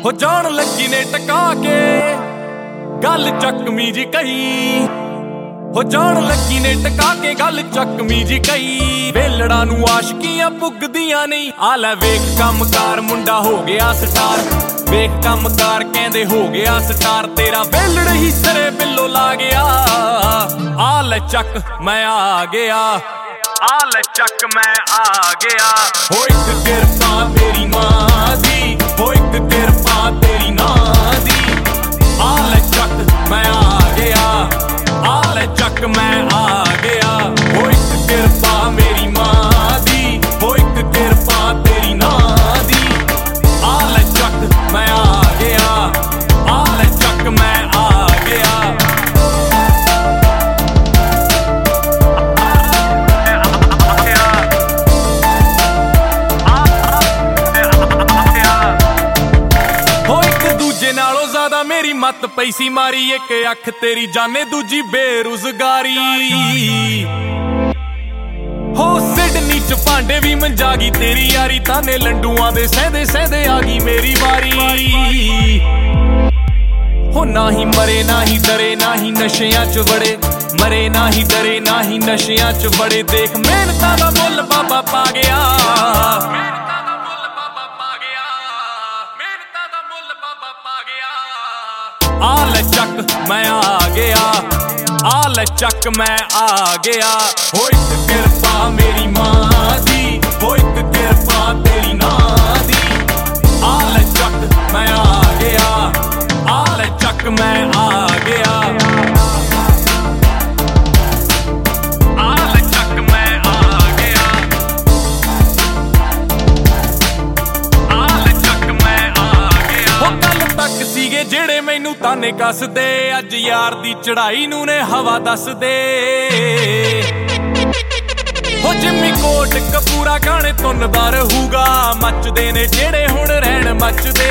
ਹੋ ਜਾਣ ਲੱਗੀ ਨੇ ਟਕਾ ਕੇ ਗੱਲ ਚੱਕਮੀ ਜੀ ਕਹੀ। ਹੋ ਜਾਣ ਲੱਗੀ ਨੇ ਟਕਾ ਕੇ ਗੱਲ ਚੱਕਮੀ ਜੀ ਕਹੀ। ਵੇਲੜਾ ਨੂੰ ਆਸ਼ਕੀਆਂ ਪੁੱਗਦੀਆਂ ਨਹੀਂ। ਆ ਲੈ ਵੇਖ ਕੰਮਕਾਰ ਮੁੰਡਾ ਹੋ ਗਿਆ ਸਟਾਰ। ਵੇਖ ਕੰਮਕਾਰ ਕਹਿੰਦੇ ਹੋ ਗਿਆ ਸਟਾਰ। ਤੇਰਾ ਵੇਲੜ ਹੀ ਸਰੇ ਬਿੱਲੋ ਲਾ ਗਿਆ। ਆ ਲੈ ਚੱਕ ਮੈਂ ਆ ਗਿਆ। ਆ ਲੈ ਚੱਕ ਮੈਂ ਆ ਗਿਆ। ਹੋ ਇੱਕ ਕਿਰਪਾ ਤੇਰੀ ਮਾਂ ਦੀ। ਹੋ ਇੱਕ ਕਿਰਪਾ ਤੇਰੀ ਮਾਂ ਦੀ। ਆ ਲੈ ਚੱਕ ਮੈਂ ਆ ਗਿਆ। ਆ ਲੈ ਚੱਕ ਮੈਂ ਆ ਗਿਆ। ਹੋ ਇੱਕ ਕਿਰਪਾ ਮੇਰੀ ਮਾਂ ਦੀ। ਹੋ ਇੱਕ ਕਿਰਪਾ ਤੇਰੀ ਮਾਂ ਦੀ। ਆ ਲੈ ਚੱਕ ਮੈਂ ਆ ਗਿਆ। ਆ ਲੈ ਚੱਕ ਮੈਂ ਆ ਗਿਆ। ਹੋ ਇੱਕ ਦੂਜੇ ਨਾਲੋਂ ਜ਼ਿਆਦਾ ਮੇਰੀ ਮੱਤ ਪਈ ਸੀ ਮਾਰੀ। ਇੱਕ ਅੱਖ ਤੇਰੀ ਜਾਣੇ ਦੂਜੀ ਬੇਰੁਜ਼ਗਾਰੀ। ਹੋ ਸਿਡਨੀ ਚ ਭਾਂਡੇ ਵੀ ਮੰਜਾ ਗਈ ਤੇਰੀ ਯਾਰੀ। ਤਾਨੇ ਲੰਡੂਆਂ ਦੇ ਸਹਿੰਦੇ ਸਹਿੰਦੇ ਆ ਗਈ ਮੇਰੀ ਵਾਰੀ। ਹੋ ਨਾ ਹੀ ਮਰੇ ਨਾ ਹੀ ਡਰੇ ਨਾ ਹੀ ਨਸ਼ਿਆਂ ਚ ਵੜੇ। ਮਰੇ ਨਾ ਹੀ ਡਰੇ ਨਾ ਹੀ ਨਸ਼ਿਆਂ ਚ ਵੜੇ। ਦੇਖ ਮਿਹਨਤਾਂ ਦਾ ਮੁੱਲ ਬਾਬਾ ਪਾ ਗਿਆ। ਆ ਲੈ ਚੱਕ ਮੈਂ ਆ ਗਿਆ। ਆ ਲੈ ਚੱਕ ਮੈਂ ਆ ਗਿਆ। ਹੋ ਇੱਕ ਕਿਰਪਾ ਮੇਰੀ ਮਾਂ ਦੀ। ਹੋ ਇੱਕ ਕਿਰਪਾ ਤੇਰੀ ਮਾਂ ਦੀ। ਆ ਲੈ ਚੱਕ ਮੈਂ ਆ ਗਿਆ। ਆ ਲੈ ਚੱਕ ਮੈਂ ਆ ਗਿਆ। ਆ ਲੈ ਚੱਕ ਮੈਂ ਆ ਗਿਆ। ਆ ਲੈ ਚੱਕ ਮੈਂ ਆ ਗਿਆ। ਹੋ ਕੱਲ ਤੱਕ ਸੀਗੇ ਜਿਹੜੇ ਮੈਨੂੰ ਤਾਨੇ ਕੱਸਦੇ। ਅੱਜ ਯਾਰ ਦੀ ਚੜਾਈ ਨੂੰ ਨੇ ਹਵਾ ਦੱਸਦੇ। ਹੋ ਜਿੰਮੀ ਕੋਟ ਕਪੂਰਾ ਗਾਣੇ ਧੁੰਨਦਾ ਰਹੂਗਾ। ਮੱਚਦੇ ਨੇ ਜਿਹੜੇ ਹੁਣ ਰਹਿਣ ਮੱਚਦੇ।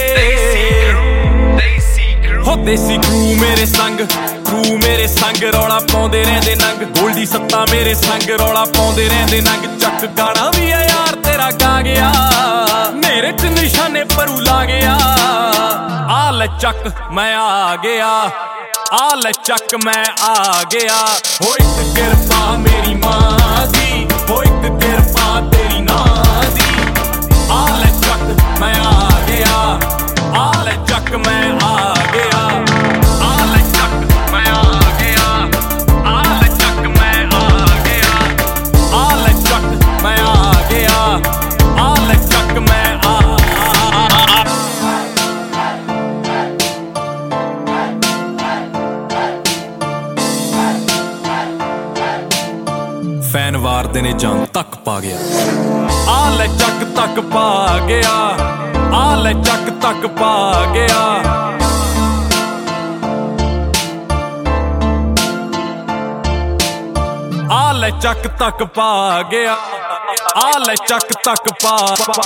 ਹੋ ਦੇਸੀ ਕਰੂ ਮੇਰੇ ਸੰਗ। ਕਰੂ ਮੇਰੇ ਸੰਗ ਰੌਲਾ ਪਾਉਂਦੇ ਰਹਿੰਦੇ ਨੰਗ। ਗੋਲਡੀ ਸੱਤਾ ਮੇਰੇ ਸੰਗ ਰੌਲਾ ਪਾਉਂਦੇ ਰਹਿੰਦੇ ਨੰਗ। ਚੱਕ ਗਾਣਾ ਵੀ ਆ ਯਾਰ ਤੇਰਾ ਗਾ ਗਿਆ। ਮੇਰੇ ਚ ਨਿਸ਼ਾਨੇ ਪਰੂ ਲਾ ਗਿਆ। ਆ ਲੈ ਚੱਕ ਮੈਂ ਆ ਗਿਆ। ਆ ਲੈ ਚੱਕ ਮੈਂ ਆ ਗਿਆ। ਹੋ ਇੱਕ ਕਿਰਪਾ ਮੇਰੀ ਮਾਂ ਦੀ। ਹੋ ਇੱਕ ਕਿਰਪਾ ਤੇਰੀ ਮਾਂ ਦੀ। ਆ ਲੈ ਚੱਕ ਮੈਂ ਆ ਗਿਆ। ਆ ਲੈ ਚੱਕ ਮੈਂ ਆ ਗਿਆ। ਆ ਲੈ ਚੱਕ ਮੈਂ ਆ ਗਿਆ। ਆ ਲੈ ਚੱਕ ਮੈਂ ਆ ਗਿਆ। ਆ ਲੈ ਚੱਕ ਮੈਂ ਆ ਗਿਆ। ਆ ਲੈ ਚੱਕ ਮੈਂ ਆ। ਫੈਨ ਵਾਰਦੇ ਨੇ ਜਾਨ ਤੱਕ ਪਾ ਗਿਆ। ਆ ਲੈ ਚੱਕ ਤੱਕ ਪਾ ਗਿਆ। ਆ ਲੈ ਚੱਕ ਤੱਕ ਪਾ ਗਿਆ। ਆ ਲੈ ਚੱਕ ਤੱਕ ਪਾ ਗਿਆ। ਆ ਲੈ ਚੱਕ ਤੱਕ ਪਾ।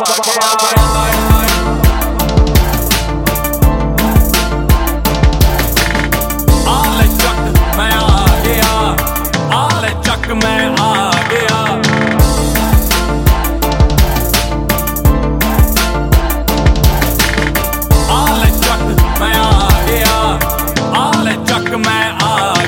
ਆ ਲੈ ਚੱਕ ਮੈਂ ਆ ਗਿਆ। ਆ ਲੈ ਚੱਕ ਮੈਂ ਆ ਗਿਆ। ਆ ਲੈ ਚੱਕ ਮੈਂ ਆ ਗਿਆ। ਆ ਲੈ ਚੱਕ ਮੈਂ ਆ